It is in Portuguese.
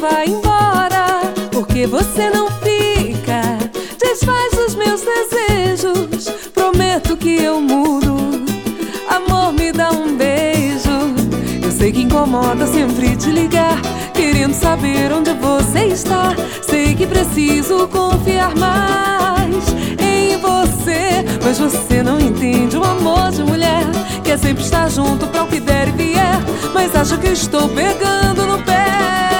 vai embora, porque você não fica. Desfaz os meus desejos, prometo que eu mudo. Amor, me dá um beijo. Eu sei que incomoda sempre te ligar, querendo saber onde você está. Sei que preciso confiar mais em você, mas você não entende o amor de mulher. Quer sempre estar junto pra o que der e vier, mas acha que eu estou pegando no pé.